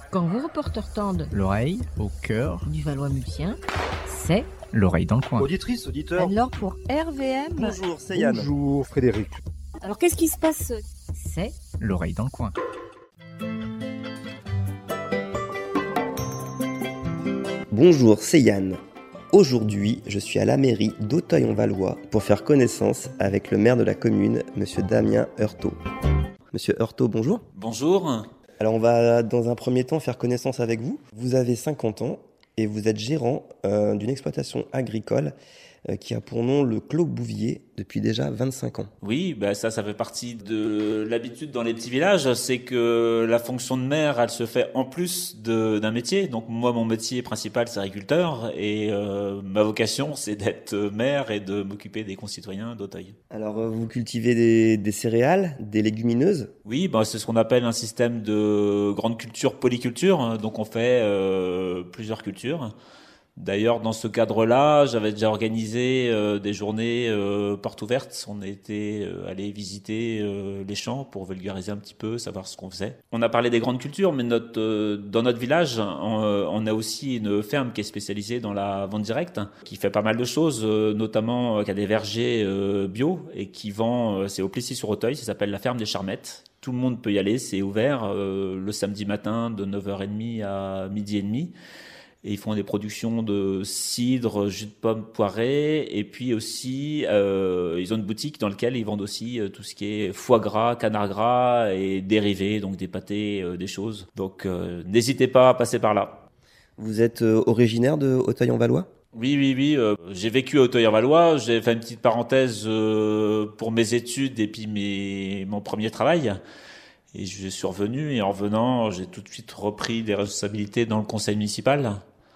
Quand vos reporters tendent l'oreille au cœur du Valois-Multien, c'est l'oreille dans le coin. Auditrice, auditeur. alors pour RVM. Bonjour, c'est Yann. Bonjour Frédéric. Alors qu'est-ce qui se passe? C'est l'oreille dans le coin. Bonjour, c'est Yann. Aujourd'hui, je suis à la mairie d'Auteuil-en-Valois pour faire connaissance avec le maire de la commune, monsieur Damien Heurtaud. Monsieur Heurtaud, bonjour. Bonjour. Alors on va dans un premier temps faire connaissance avec vous. Vous avez 50 ans et vous êtes gérant d'une exploitation agricole qui a pour nom le Clos Bouvier depuis déjà 25 ans. Oui, ça fait partie de l'habitude dans les petits villages, c'est que la fonction de maire, elle se fait en plus d'un métier. Donc moi, mon métier principal, c'est agriculteur et ma vocation, c'est d'être maire et de m'occuper des concitoyens d'Auteuil. Alors vous cultivez des céréales, des légumineuses? Oui, c'est ce qu'on appelle un système de grande culture, polyculture. Donc on fait plusieurs cultures. D'ailleurs, dans ce cadre-là, j'avais déjà organisé des journées portes ouvertes. On était allé visiter les champs pour vulgariser un petit peu, savoir ce qu'on faisait. On a parlé des grandes cultures, mais dans notre village, on a aussi une ferme qui est spécialisée dans la vente directe, qui fait pas mal de choses, notamment qui a des vergers bio et qui vend, c'est au Plessis-sur-Auteuil, ça s'appelle la ferme des Charmettes. Tout le monde peut y aller, c'est ouvert le samedi matin de 9h30 à 12h30. Et ils font des productions de cidre, jus de pomme poiré, et puis aussi ils ont une boutique dans laquelle ils vendent aussi tout ce qui est foie gras, canard gras et dérivés, donc des pâtés, des choses. Donc n'hésitez pas à passer par là. Vous êtes originaire de Auteuil-en-Valois ? Oui. J'ai vécu à Auteuil-en-Valois. J'ai fait une petite parenthèse pour mes études et puis mon premier travail. Et je suis revenu et en revenant, j'ai tout de suite repris des responsabilités dans le conseil municipal.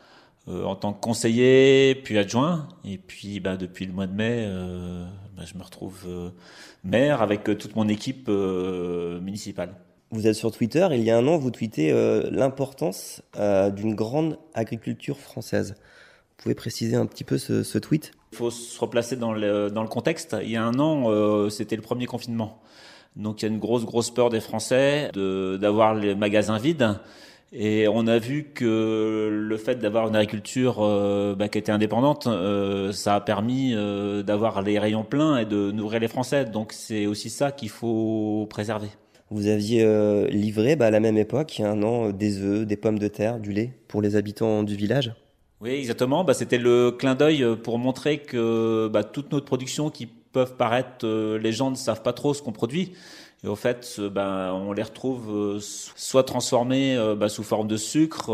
En tant que conseiller, puis adjoint. Et puis depuis le mois de mai, je me retrouve maire avec toute mon équipe municipale. Vous êtes sur Twitter, il y a un an, vous tweetez l'importance d'une grande agriculture française. Vous pouvez préciser un petit peu ce tweet ? Il faut se replacer dans le contexte. Il y a un an, c'était le premier confinement. Donc il y a une grosse peur des Français d'avoir les magasins vides. Et on a vu que le fait d'avoir une agriculture qui était indépendante, ça a permis d'avoir les rayons pleins et de nourrir les Français. Donc c'est aussi ça qu'il faut préserver. Vous aviez livré à la même époque, il y a un an, des œufs, des pommes de terre, du lait pour les habitants du village ? Oui, exactement. C'était le clin d'œil pour montrer que toute notre production qui peuvent paraître, les gens ne savent pas trop ce qu'on produit. Et au fait, on les retrouve soit transformés sous forme de sucre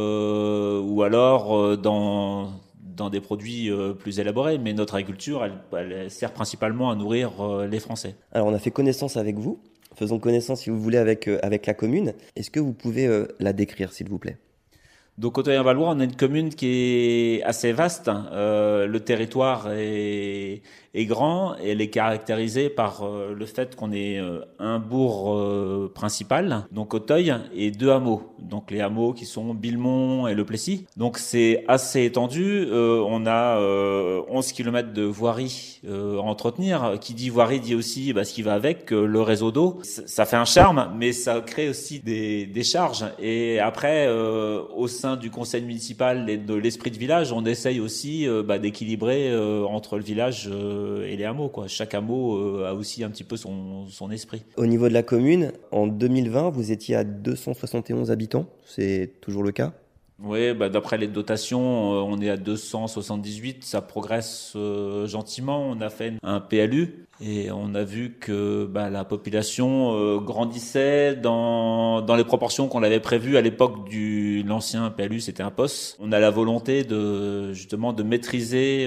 ou alors dans des produits plus élaborés. Mais notre agriculture, elle sert principalement à nourrir les Français. Alors, on a fait connaissance avec vous. Faisons connaissance, si vous voulez, avec la commune. Est-ce que vous pouvez la décrire, s'il vous plaît ? Donc, Auteuil-en-Valois, on a une commune qui est assez vaste. Le territoire est grand et elle est caractérisée par le fait qu'on ait un bourg principal, donc Auteuil, et 2 hameaux. Donc les hameaux qui sont Billemont et le Plessis. Donc c'est assez étendu. On a 11 km de voirie à entretenir. Qui dit voirie dit aussi ce qui va avec, le réseau d'eau. Ça fait un charme, mais ça crée aussi des charges. Et après, au sein du conseil municipal et de l'esprit de village, on essaye aussi d'équilibrer entre le village et les hameaux, quoi. Chaque hameau a aussi un petit peu son esprit. Au niveau de la commune, en 2020, vous étiez à 271 habitants, c'est toujours le cas ? Oui, d'après les dotations, on est à 278, ça progresse gentiment. On a fait un PLU et on a vu que la population grandissait dans les proportions qu'on avait prévues à l'époque de l'ancien PLU, c'était un POS. On a la volonté de maîtriser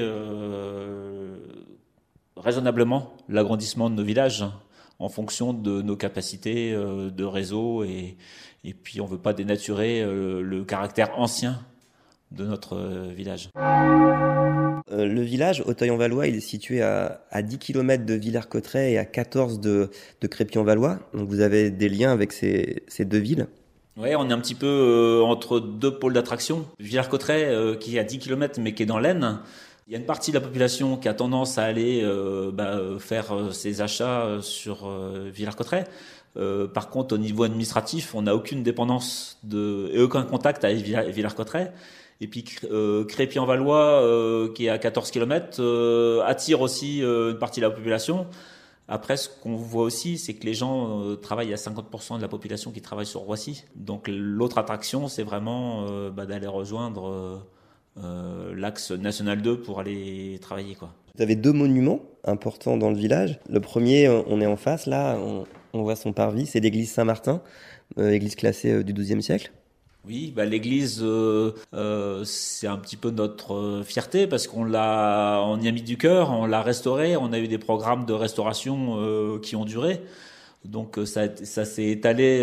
raisonnablement l'agrandissement de nos villages en fonction de nos capacités de réseau et puis on veut pas dénaturer le caractère ancien de notre village. Le village, Auteuil-en-Valois, il est situé à 10 km de Villers-Cotterêts et à 14 de Crépy-en-Valois. Donc vous avez des liens avec ces 2 villes ? Oui, on est un petit peu entre 2 pôles d'attraction. Villers-Cotterêts qui est à 10 km mais qui est dans l'Aisne. Il y a une partie de la population qui a tendance à aller faire ses achats sur Villers-Cotterêts. Par contre, au niveau administratif, on n'a aucune dépendance et aucun contact avec Villers-Cotterêts. Et puis Crépy-en-Valois, qui est à 14 km, attire aussi une partie de la population. Après, ce qu'on voit aussi, c'est que les gens travaillent, il y a 50% de la population qui travaille sur Roissy. Donc l'autre attraction, c'est vraiment d'aller rejoindre l'axe national 2 pour aller travailler, quoi. Vous avez 2 monuments importants dans le village. Le premier, on est en face, là, on voit son parvis, c'est l'église Saint-Martin, église classée du XIIe siècle. Oui, l'église, c'est un petit peu notre fierté parce on y a mis du cœur, on l'a restaurée, on a eu des programmes de restauration qui ont duré. Donc ça s'est étalé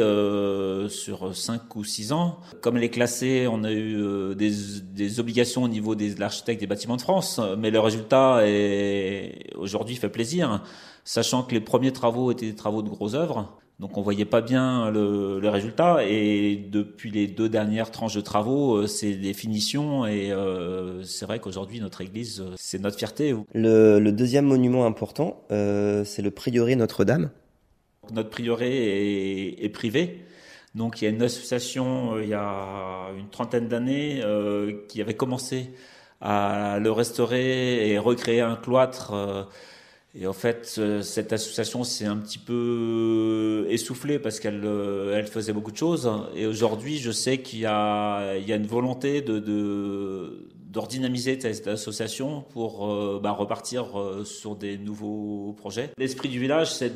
sur 5 ou 6 ans. Comme elle est classée, on a eu des obligations au niveau de l'architecte des bâtiments de France, mais le résultat aujourd'hui fait plaisir, sachant que les premiers travaux étaient des travaux de grosses œuvres. Donc on voyait pas bien le résultat, et depuis les 2 dernières tranches de travaux, c'est des finitions, et c'est vrai qu'aujourd'hui notre église, c'est notre fierté. Le deuxième monument important, c'est le prieuré Notre-Dame. Notre prieuré est privé. Donc il y a une association il y a une trentaine d'années qui avait commencé à le restaurer et recréer un cloître. Et en fait, cette association s'est un petit peu essoufflée parce qu'elle faisait beaucoup de choses. Et aujourd'hui, je sais qu'il y a une volonté de redynamiser cette association pour repartir sur des nouveaux projets. L'esprit du village, c'est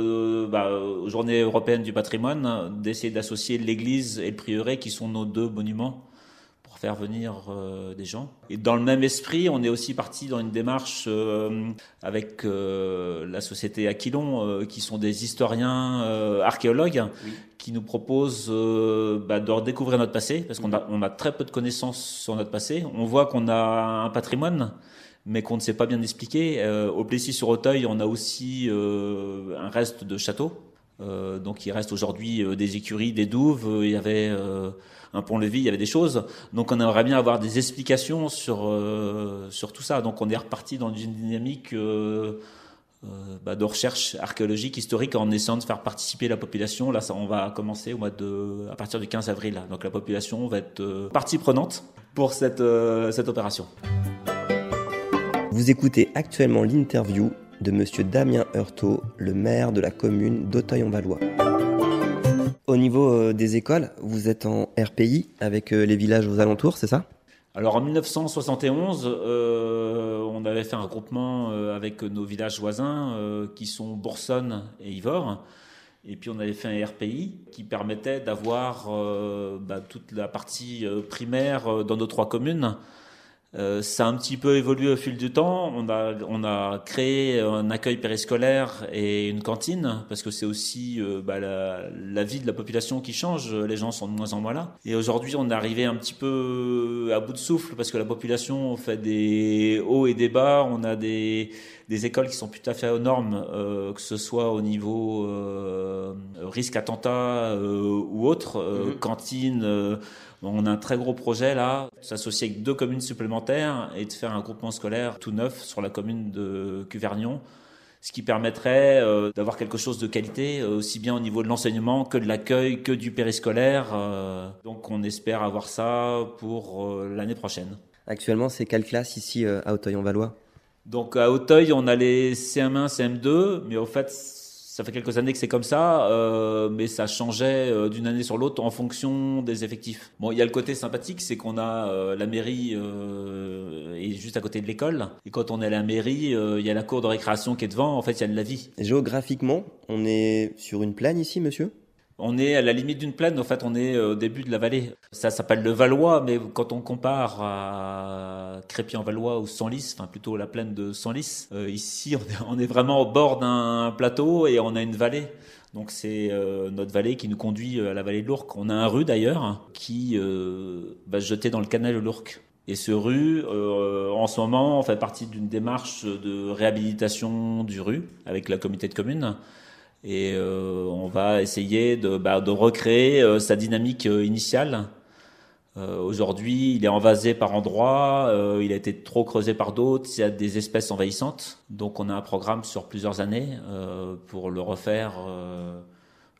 aux Journées européennes du patrimoine, d'essayer d'associer l'église et le prieuré, qui sont nos 2 monuments, pour faire venir des gens. Et dans le même esprit, on est aussi parti dans une démarche avec la société Aquilon, qui sont des historiens archéologues, oui, qui nous proposent de redécouvrir notre passé, parce qu'on a très peu de connaissances sur notre passé. On voit qu'on a un patrimoine, mais qu'on ne sait pas bien expliquer. Au Plessis-sur-Auteuil, on a aussi un reste de château. Donc il reste aujourd'hui des écuries, des douves, il y avait un pont-levis, il y avait des choses. Donc on aimerait bien avoir des explications sur tout ça. Donc on est reparti dans une dynamique de recherche archéologique, historique, en essayant de faire participer la population. Là, on va commencer à partir du 15 avril. Donc la population va être partie prenante pour cette opération. Vous écoutez actuellement l'interview de Monsieur Damien Heurtaud, le maire de la commune d'Auteuil-en-Valois. Au niveau des écoles, vous êtes en RPI avec les villages aux alentours, c'est ça ? Alors en 1971, on avait fait un groupement avec nos villages voisins qui sont Boursonne et Yvors. Et puis on avait fait un RPI qui permettait d'avoir toute la partie primaire dans nos 3 communes. Ça a un petit peu évolué au fil du temps. On a créé un accueil périscolaire et une cantine, parce que c'est aussi la vie de la population qui change. Les gens sont de moins en moins là. Et aujourd'hui, on est arrivé un petit peu à bout de souffle, parce que la population fait des hauts et des bas. On a des écoles qui sont tout à fait aux normes, que ce soit au niveau risque attentat ou autre, cantine. On a un très gros projet là, de s'associer avec 2 communes supplémentaires et de faire un groupement scolaire tout neuf sur la commune de Cuvergnon, ce qui permettrait d'avoir quelque chose de qualité, aussi bien au niveau de l'enseignement que de l'accueil, que du périscolaire. Donc on espère avoir ça pour l'année prochaine. Actuellement, c'est quelle classe ici à Auteuil-en-Valois ? Donc à Auteuil, on a les CM1, CM2, mais au fait, ça fait quelques années que c'est comme ça, mais ça changeait d'une année sur l'autre en fonction des effectifs. Bon, il y a le côté sympathique, c'est qu'on a la mairie est juste à côté de l'école. Et quand on est à la mairie, il y a la cour de récréation qui est devant. En fait, il y a de la vie. Géographiquement, on est sur une plaine ici, monsieur ? On est à la limite d'une plaine, en fait, on est au début de la vallée. Ça s'appelle le Valois, mais quand on compare à Crépy-en-Valois ou Senlis, enfin plutôt la plaine de Senlis, ici on est vraiment au bord d'un plateau et on a une vallée. Donc c'est notre vallée qui nous conduit à la vallée de l'Ourcq. On a un rue d'ailleurs qui va se jeter dans le canal de l'Ourcq. Et ce rue, en ce moment, on fait partie d'une démarche de réhabilitation du rue avec la communauté de communes. Et on va essayer de recréer sa dynamique initiale. Aujourd'hui, il est envasé par endroits, il a été trop creusé par d'autres, il y a des espèces envahissantes. Donc on a un programme sur plusieurs années pour le refaire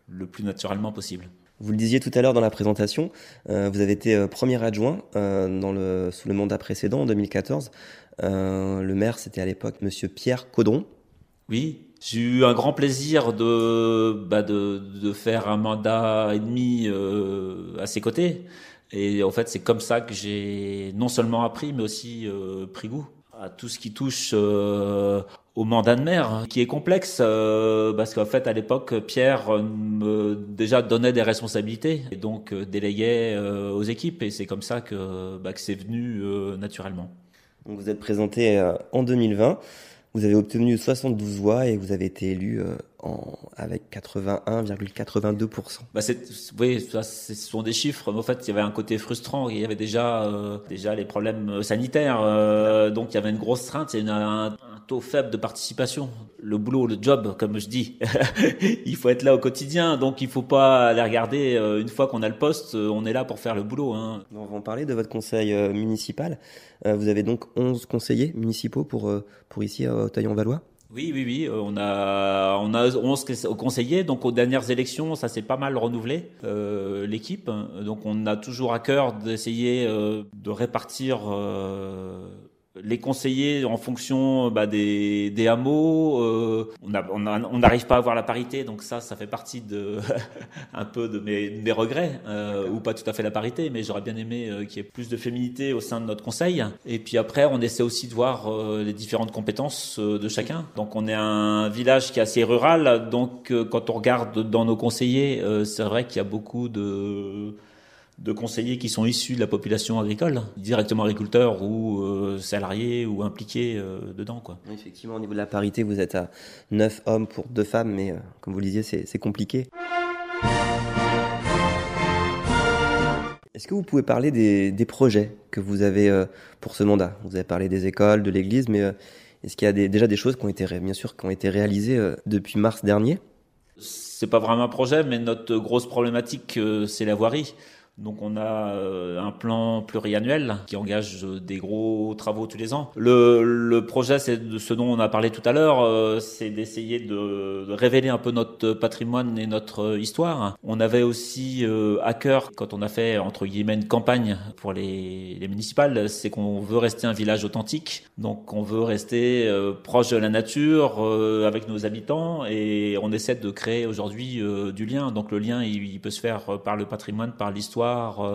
le plus naturellement possible. Vous le disiez tout à l'heure dans la présentation, vous avez été premier adjoint sous le mandat précédent, en 2014. Le maire, c'était à l'époque Monsieur Pierre Caudron. Oui, j'ai eu un grand plaisir de faire un mandat et demi à ses côtés. Et en fait, c'est comme ça que j'ai non seulement appris, mais aussi pris goût à tout ce qui touche au mandat de maire, qui est complexe, parce qu'en fait, à l'époque, Pierre déjà donnait des responsabilités et donc déléguait aux équipes. Et c'est comme ça que c'est venu naturellement. Donc vous êtes présenté en 2020. Vous avez obtenu 72 voix et vous avez été élu avec 81,82%. Oui, ce sont des chiffres. Mais en fait, il y avait un côté frustrant. Il y avait déjà les problèmes sanitaires. Donc, il y avait une grosse crainte. Il y a un taux faible de participation. Le boulot, le job, comme je dis, il faut être là au quotidien. Donc, il faut pas aller regarder. Une fois qu'on a le poste, on est là pour faire le boulot. Hein. On va en parler de votre conseil municipal. Vous avez donc 11 conseillers municipaux pour ici à Auteuil-en-Valois. Oui. On a 11 conseillers. Donc, aux dernières élections, ça s'est pas mal renouvelé, l'équipe. Donc, on a toujours à cœur d'essayer de répartir les conseillers en fonction des hameaux. On n'arrive pas à avoir la parité, donc ça fait partie de un peu de mes regrets, ou pas tout à fait la parité, mais j'aurais bien aimé qu'il y ait plus de féminité au sein de notre conseil. Et puis après, on essaie aussi de voir les différentes compétences de chacun. Donc on est un village qui est assez rural, donc quand on regarde dans nos conseillers, c'est vrai qu'il y a beaucoup de conseillers qui sont issus de la population agricole, directement agriculteurs ou salariés ou impliqués dedans, quoi. Effectivement, au niveau de la parité, vous êtes à 9 hommes pour 2 femmes, mais comme vous le disiez, c'est compliqué. Est-ce que vous pouvez parler des projets que vous avez pour ce mandat ? Vous avez parlé des écoles, de l'église, mais est-ce qu'il y a déjà des choses qui ont été réalisées depuis mars dernier ? C'est pas vraiment un projet, mais notre grosse problématique, c'est la voirie. Donc on a un plan pluriannuel qui engage des gros travaux tous les ans. Le projet, c'est de ce dont on a parlé tout à l'heure, c'est d'essayer de révéler un peu notre patrimoine et notre histoire. On avait aussi à cœur, quand on a fait entre guillemets une campagne pour les municipales, c'est qu'on veut rester un village authentique. Donc on veut rester proche de la nature avec nos habitants et on essaie de créer aujourd'hui du lien. Donc le lien, il peut se faire par le patrimoine, par l'histoire,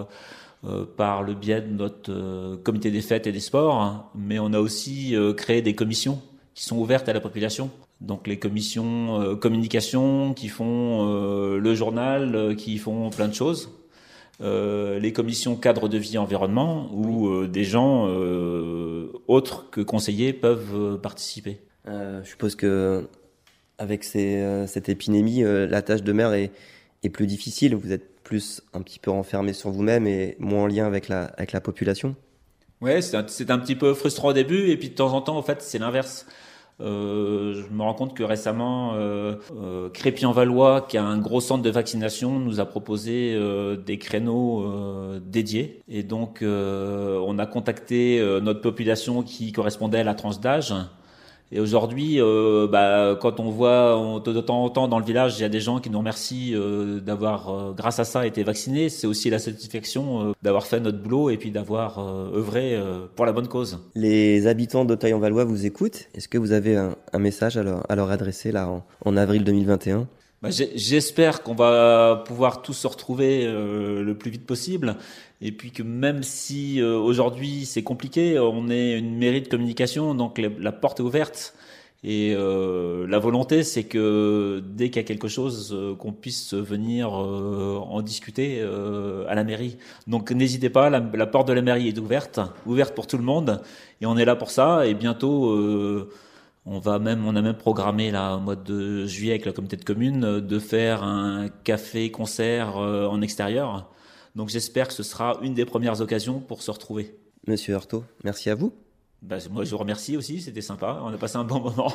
par le biais de notre comité des fêtes et des sports, mais on a aussi créé des commissions qui sont ouvertes à la population. Donc les commissions communication qui font le journal, qui font plein de choses. Les commissions cadre de vie environnement où des gens autres que conseillers peuvent participer. Je suppose que avec cette épidémie, la tâche de maire est plus difficile. Vous êtes plus un petit peu renfermé sur vous-même et moins en lien avec la population. Ouais, c'est un petit peu frustrant au début et puis de temps en temps, en fait, c'est l'inverse. Je me rends compte que récemment, Crépy-en-Valois, qui a un gros centre de vaccination, nous a proposé des créneaux dédiés. Et donc, on a contacté notre population qui correspondait à la tranche d'âge. Et aujourd'hui, quand on voit de temps en temps dans le village, il y a des gens qui nous remercient d'avoir, grâce à ça, été vaccinés. C'est aussi la satisfaction d'avoir fait notre boulot et puis d'avoir œuvré pour la bonne cause. Les habitants d'Auteuil-en-Valois vous écoutent. Est-ce que vous avez un message à leur adresser là en avril 2021 ? J'espère qu'on va pouvoir tous se retrouver le plus vite possible. Et puis que même si aujourd'hui c'est compliqué, on est une mairie de communication, donc la porte est ouverte. Et la volonté, c'est que dès qu'il y a quelque chose, qu'on puisse venir en discuter à la mairie. Donc n'hésitez pas, la porte de la mairie est ouverte pour tout le monde. Et on est là pour ça. Et bientôt, on a même programmé là, au mois de juillet avec la communauté de communes de faire un café-concert en extérieur. Donc j'espère que ce sera une des premières occasions pour se retrouver. Monsieur Heurtaud, merci à vous. Moi je vous remercie aussi, c'était sympa, on a passé un bon moment.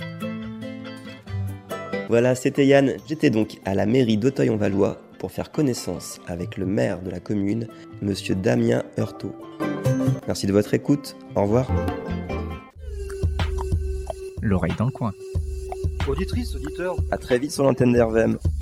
Voilà, c'était Yann. J'étais donc à la mairie d'Auteuil-en-Valois pour faire connaissance avec le maire de la commune, monsieur Damien Heurtaud. Merci de votre écoute, au revoir. L'oreille dans le coin. Auditrice, auditeur. À très vite sur l'antenne d'RVM.